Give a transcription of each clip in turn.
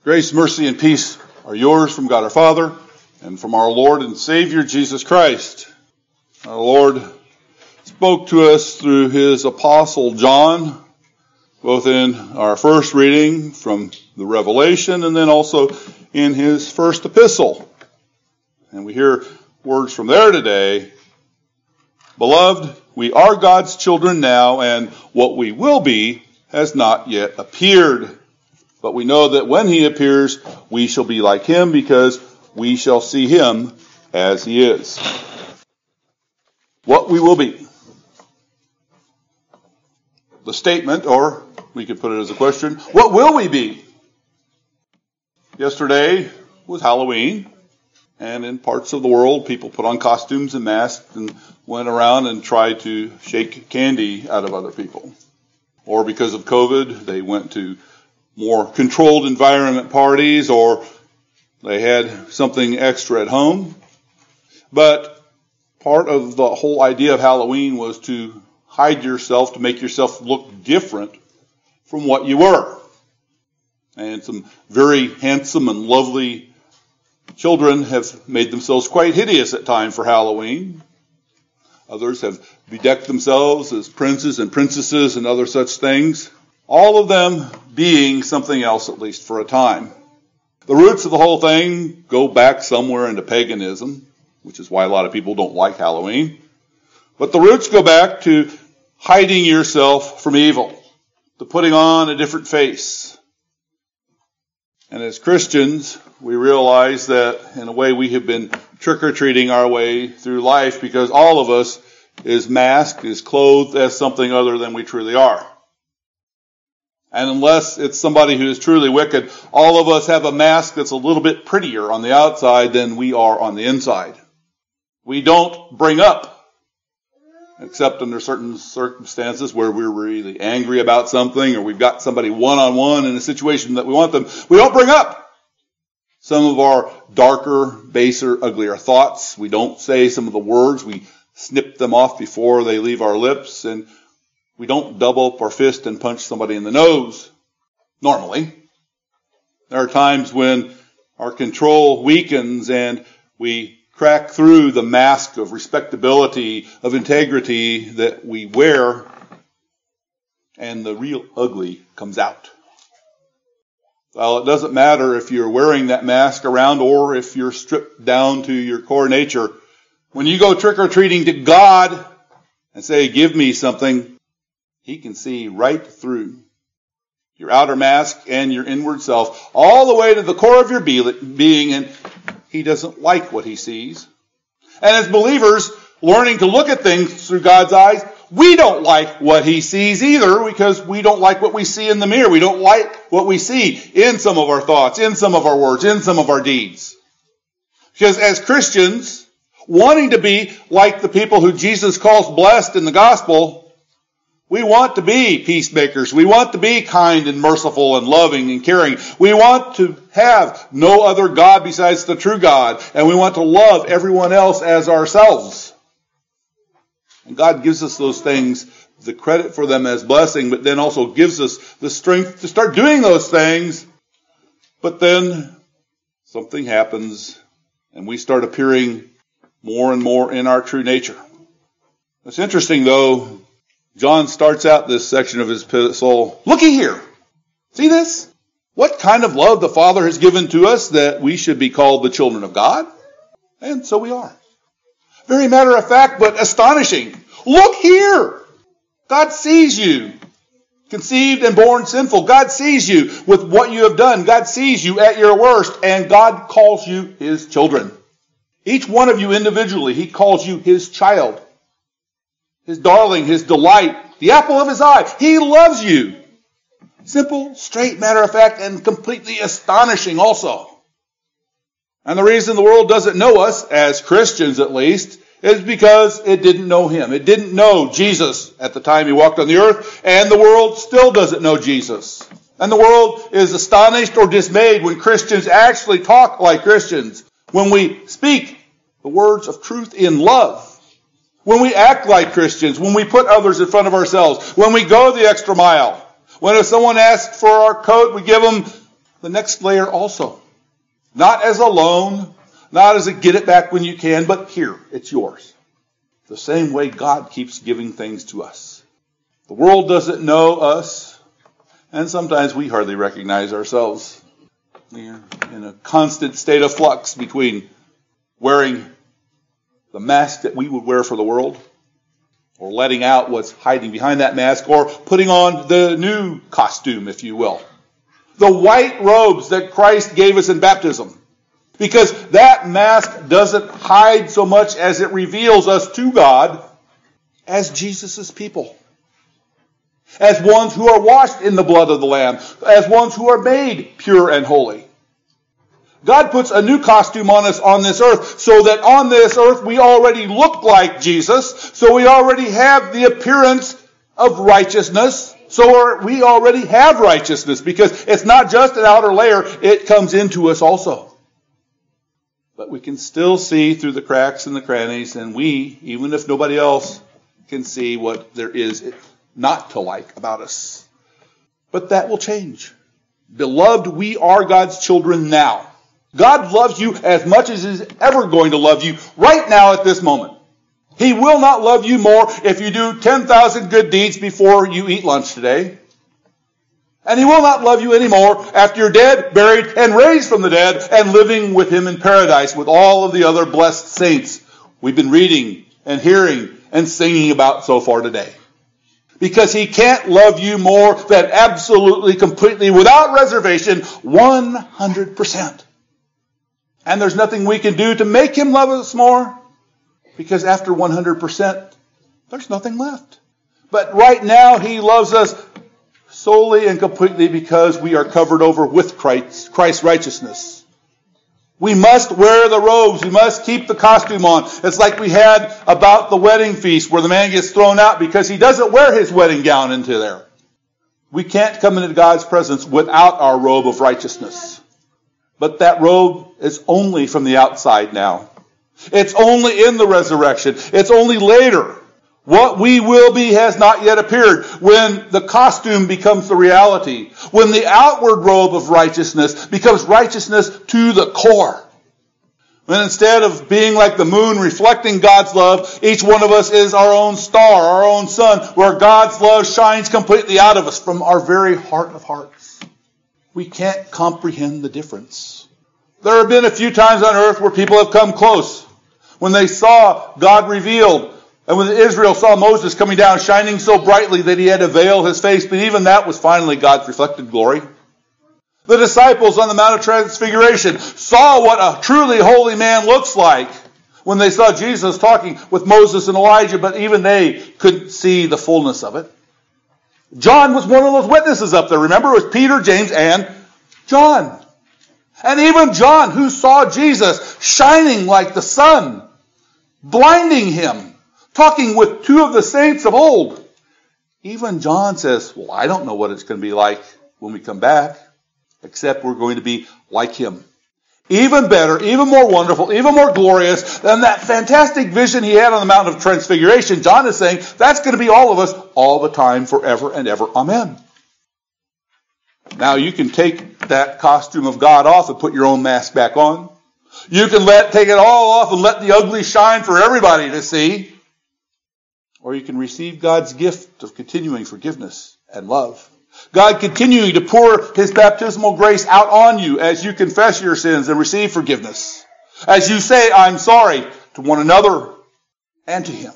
Grace, mercy, and peace are yours from God our Father and from our Lord and Savior Jesus Christ. Our Lord spoke to us through his apostle John, both in our first reading from the Revelation and then also in his first epistle. And we hear words from there today. Beloved, we are God's children now, and what we will be has not yet appeared. But we know that when he appears, we shall be like him, because we shall see him as he is. What we will be. The statement, or we could put it as a question, what will we be? Yesterday was Halloween, and in parts of the world, people put on costumes and masks and went around and tried to shake candy out of other people. Or because of COVID, they went to more controlled environment parties, or they had something extra at home. But part of the whole idea of Halloween was to hide yourself, to make yourself look different from what you were. And some very handsome and lovely children have made themselves quite hideous at times for Halloween. Others have bedecked themselves as princes and princesses and other such things. All of them being something else, at least for a time. The roots of the whole thing go back somewhere into paganism, which is why a lot of people don't like Halloween. But the roots go back to hiding yourself from evil, to putting on a different face. And as Christians, we realize that in a way we have been trick-or-treating our way through life, because all of us is masked, is clothed as something other than we truly are. And unless it's somebody who is truly wicked, all of us have a mask that's a little bit prettier on the outside than we are on the inside. We don't bring up, except under certain circumstances where we're really angry about something, or we've got somebody one-on-one in a situation that we want them. We don't bring up some of our darker, baser, uglier thoughts. We don't say some of the words. We snip them off before they leave our lips, and we don't double up our fist and punch somebody in the nose, normally. There are times when our control weakens and we crack through the mask of respectability, of integrity that we wear, and the real ugly comes out. Well, it doesn't matter if you're wearing that mask around or if you're stripped down to your core nature. When you go trick-or-treating to God and say, give me something, he can see right through your outer mask and your inward self, all the way to the core of your being, and he doesn't like what he sees. And as believers, learning to look at things through God's eyes, we don't like what he sees either, because we don't like what we see in the mirror. We don't like what we see in some of our thoughts, in some of our words, in some of our deeds. Because as Christians, wanting to be like the people who Jesus calls blessed in the gospel, we want to be peacemakers. We want to be kind and merciful and loving and caring. We want to have no other God besides the true God. And we want to love everyone else as ourselves. And God gives us those things, the credit for them as blessing, but then also gives us the strength to start doing those things. But then something happens and we start appearing more and more in our true nature. It's interesting, though. John starts out this section of his epistle, looky here. See this? What kind of love the Father has given to us that we should be called the children of God? And so we are. Very matter of fact, but astonishing. Look here. God sees you, conceived and born sinful. God sees you with what you have done. God sees you at your worst, and God calls you his children. Each one of you individually, he calls you his child. His darling, his delight, the apple of his eye. He loves you. Simple, straight, matter of fact, and completely astonishing also. And the reason the world doesn't know us, as Christians at least, is because it didn't know him. It didn't know Jesus at the time he walked on the earth, and the world still doesn't know Jesus. And the world is astonished or dismayed when Christians actually talk like Christians, when we speak the words of truth in love. When we act like Christians, when we put others in front of ourselves, when we go the extra mile, when if someone asks for our coat, we give them the next layer also. Not as a loan, not as a get it back when you can, but here, it's yours. The same way God keeps giving things to us. The world doesn't know us, and sometimes we hardly recognize ourselves. We're in a constant state of flux between wearing the mask that we would wear for the world, or letting out what's hiding behind that mask, or putting on the new costume, if you will. The white robes that Christ gave us in baptism. Because that mask doesn't hide so much as it reveals us to God as Jesus' people. As ones who are washed in the blood of the Lamb. As ones who are made pure and holy. God puts a new costume on us on this earth, so that on this earth we already look like Jesus, so we already have the appearance of righteousness, so we already have righteousness, because it's not just an outer layer, it comes into us also. But we can still see through the cracks and the crannies, and we, even if nobody else, can see what there is not to like about us. But that will change. Beloved, we are God's children now. God loves you as much as He's ever going to love you right now at this moment. He will not love you more if you do 10,000 good deeds before you eat lunch today. And He will not love you anymore after you're dead, buried, and raised from the dead and living with Him in paradise with all of the other blessed saints we've been reading and hearing and singing about so far today. Because He can't love you more than absolutely, completely, without reservation, 100%. And there's nothing we can do to make Him love us more, because after 100%, there's nothing left. But right now, He loves us solely and completely because we are covered over with Christ's righteousness. We must wear the robes. We must keep the costume on. It's like we had about the wedding feast where the man gets thrown out because he doesn't wear his wedding gown into there. We can't come into God's presence without our robe of righteousness. But that robe is only from the outside now. It's only in the resurrection. It's only later. What we will be has not yet appeared. When the costume becomes the reality. When the outward robe of righteousness becomes righteousness to the core. When instead of being like the moon reflecting God's love, each one of us is our own star, our own sun, where God's love shines completely out of us from our very heart of hearts. We can't comprehend the difference. There have been a few times on earth where people have come close. When they saw God revealed, and when Israel saw Moses coming down shining so brightly that he had to veil his face, but even that was finally God's reflected glory. The disciples on the Mount of Transfiguration saw what a truly holy man looks like when they saw Jesus talking with Moses and Elijah, but even they couldn't see the fullness of it. John was one of those witnesses up there. Remember, it was Peter, James, and John. And even John, who saw Jesus shining like the sun, blinding him, talking with two of the saints of old. Even John says, well, I don't know what it's going to be like when we come back, except we're going to be like him. Even better, even more wonderful, even more glorious than that fantastic vision he had on the Mount of Transfiguration. John is saying that's going to be all of us all the time, forever and ever. Amen. Now you can take that costume of God off and put your own mask back on. You can take it all off and let the ugly shine for everybody to see. Or you can receive God's gift of continuing forgiveness and love. God continuing to pour His baptismal grace out on you as you confess your sins and receive forgiveness. As you say, I'm sorry, to one another and to Him.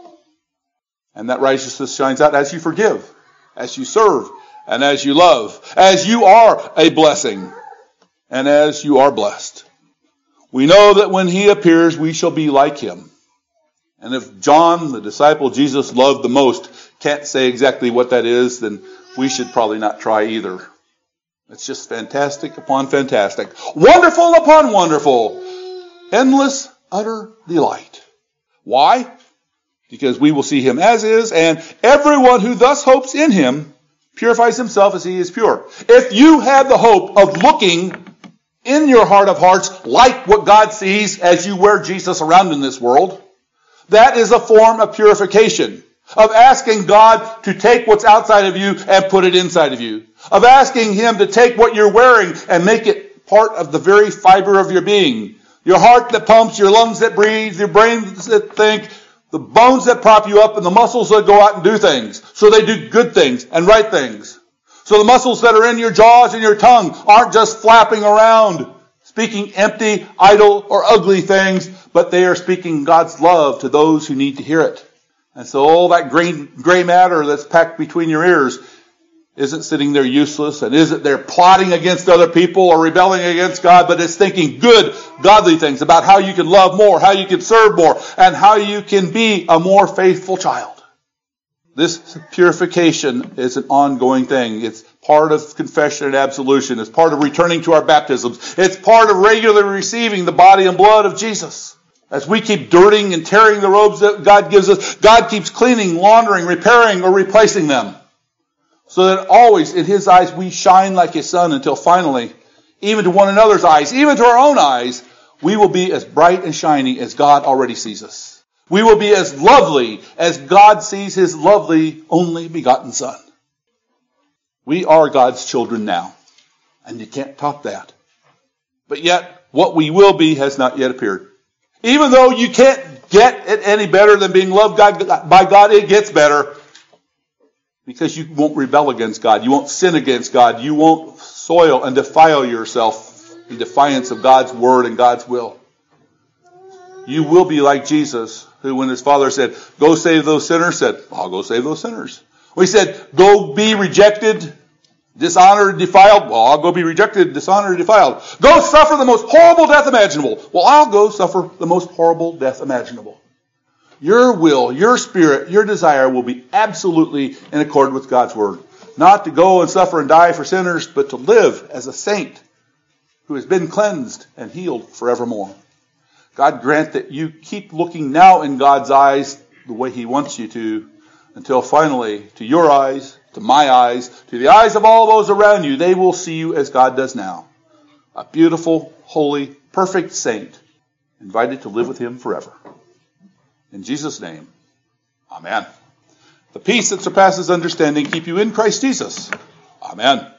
And that righteousness shines out as you forgive, as you serve, and as you love, as you are a blessing, and as you are blessed. We know that when He appears, we shall be like Him. And if John, the disciple Jesus loved the most, can't say exactly what that is, then we should probably not try either. It's just fantastic upon fantastic. Wonderful upon wonderful. Endless, utter delight. Why? Because we will see Him as is, and everyone who thus hopes in Him purifies himself as He is pure. If you have the hope of looking in your heart of hearts like what God sees as you wear Jesus around in this world, that is a form of purification. Of asking God to take what's outside of you and put it inside of you. Of asking Him to take what you're wearing and make it part of the very fiber of your being. Your heart that pumps, your lungs that breathe, your brains that think, the bones that prop you up, and the muscles that go out and do things. So they do good things and right things. So the muscles that are in your jaws and your tongue aren't just flapping around, speaking empty, idle, or ugly things, but they are speaking God's love to those who need to hear it. And so all that gray matter that's packed between your ears isn't sitting there useless and isn't there plotting against other people or rebelling against God, but it's thinking good, godly things about how you can love more, how you can serve more, and how you can be a more faithful child. This purification is an ongoing thing. It's part of confession and absolution. It's part of returning to our baptisms. It's part of regularly receiving the body and blood of Jesus. As we keep dirtying and tearing the robes that God gives us, God keeps cleaning, laundering, repairing, or replacing them. So that always, in His eyes, we shine like His sun until finally, even to one another's eyes, even to our own eyes, we will be as bright and shiny as God already sees us. We will be as lovely as God sees His lovely, only begotten Son. We are God's children now, and you can't top that. But yet, what we will be has not yet appeared. Even though you can't get it any better than being loved by God, it gets better. Because you won't rebel against God. You won't sin against God. You won't soil and defile yourself in defiance of God's word and God's will. You will be like Jesus, who when His Father said, go save those sinners, said, I'll go save those sinners. When He said, go be rejected, dishonored, defiled, well, I'll go be rejected, dishonored, defiled. Go suffer the most horrible death imaginable. Well, I'll go suffer the most horrible death imaginable. Your will, your spirit, your desire will be absolutely in accord with God's word. Not to go and suffer and die for sinners, but to live as a saint who has been cleansed and healed forevermore. God grant that you keep looking now in God's eyes the way He wants you to, until finally, to your eyes, to my eyes, to the eyes of all those around you, they will see you as God does now. A beautiful, holy, perfect saint, invited to live with Him forever. In Jesus' name, amen. The peace that surpasses understanding keep you in Christ Jesus. Amen.